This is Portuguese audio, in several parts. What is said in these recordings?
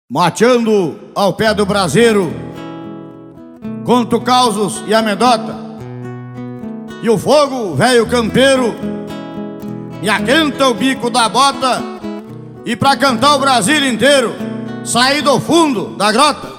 Mateando ao pé do braseiro, conto causos e amedota, e o fogo, velho campeiro, me aquenta o bico da bota, e pra cantar o Brasil inteiro, saí do fundo da grota.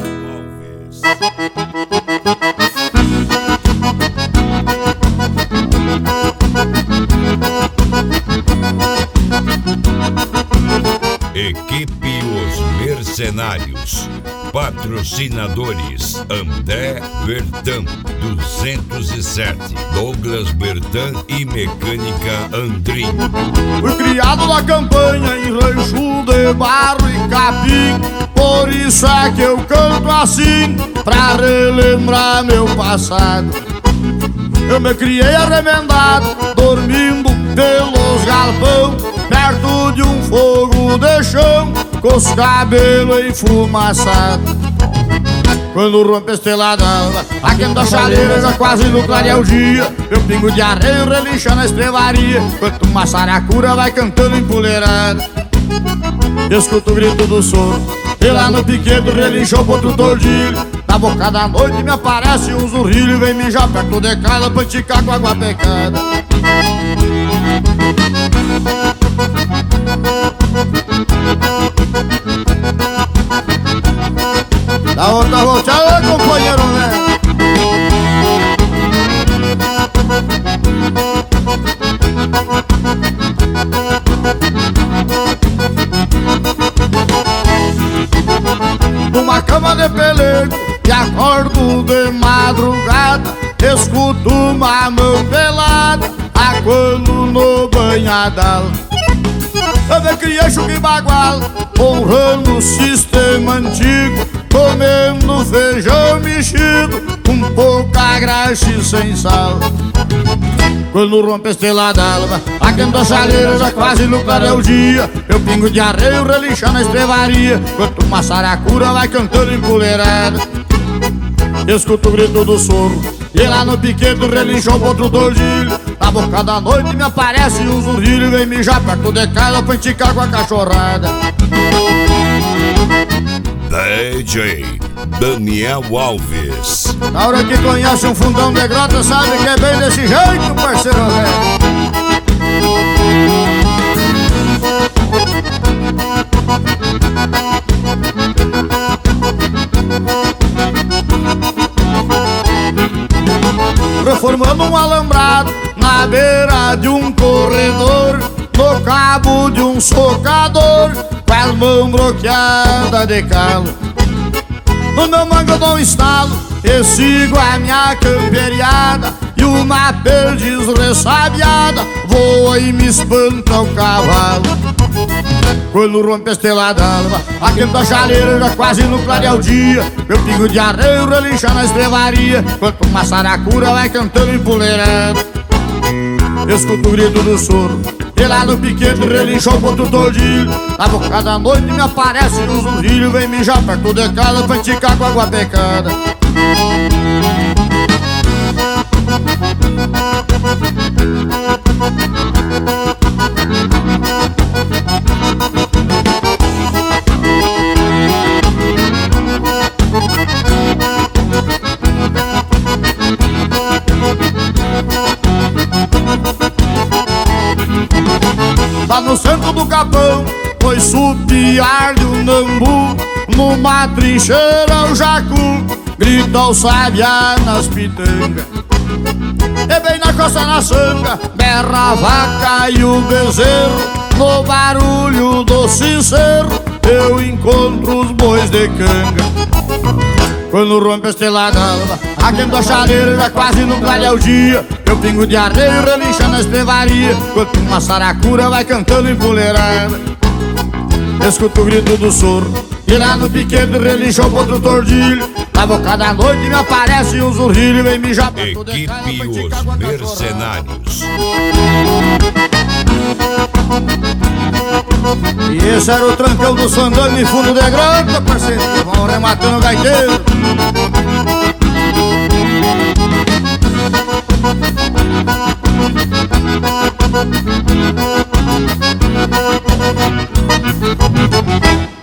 Equipe Os Mercenários. Patrocinadores: André Bertan 207, Douglas Bertan e Mecânica Andrim. Fui criado na campanha em rancho de barro e capim, por isso é que eu canto assim, pra relembrar meu passado. Eu me criei arremendado, dormindo pelos galpão, perto de um fogo de chão, com os cabelos enfumaçados. Quando rompe a estrela d'alva, aquenta a chaleira, já quase no clarear o dia, meu pingo de arreio relincha na estrevaria, enquanto uma saracura vai cantando empoleirada. Escuto o grito do soro, e lá no piquedo relinchou o potro tordilho. Na boca da noite me aparece um zurrilho, vem mijar perto de casa pra enticar com água pecada. Dá outra volteada, companheiro, né? Numa cama de pelego e acordo de madrugada, escuto uma mão pelada aguando no banhadal. Eu me criei chuca e bagual, honrando o sistema antigo, comendo feijão mexido com pouca graxa e sem sal. Quando rompe a estrela d'alva, aquenta a chaleira, já quase no clarear o dia, meu pingo de arreio relincha na estrevaria, enquanto uma saracura vai cantando empoleirada. Escuto o grito do soro, e lá no piquedo relinchou o potro tordilho. Na boca da noite me aparece um zurrilho, vem mijar perto de casa pra enticar com a cachorrada. DJ Daniel Alves. Na hora que conhece um fundão de grota, sabe que é bem desse jeito, parceiro velho. Reformando um alambrado na beira de um corredor, no cabo de um socador, com as mãos bloqueadas de calo. No meu mango eu dou um estalo e sigo a minha camperiada, e uma perdiz ressabiada voa e me espanta o cavalo. Quando rompe a estrela d'alva, aquenta a chaleira, já quase no clarear o dia, meu pingo de arreio relincha na estrevaria, enquanto uma saracura vai cantando empoleirada. Escuto o grito do soro, e lá no piquedo relinchou o potro tordilho. Na boca da noite me aparece um zurrilho, vem mijar perto de casa pra enticar com água pecada. Lá no centro do capão, foi supiar de um nambu, numa trincheira o jacu grita o sabiá nas pitangas. E bem na costa na sanga, berra a vaca e o bezerro, no barulho do sincero eu encontro os bois de canga. Quando rompe a estrela d'alva, aquenta a chaleira, já quase no clarear o dia, meu pingo de arreio relincha na estrevaria, enquanto uma saracura vai cantando empoleirada. Escuto o grito do soro, e lá no piquedo relinchou o potro tordilho. Na boca da noite me aparece um zurrilho, vem mijar perto de casa pra enticar com a cachorrada. Mercenários. E esse era o trancão do Sandano em fundo de grota, parceiro, vão rematando o gaiteiro. Música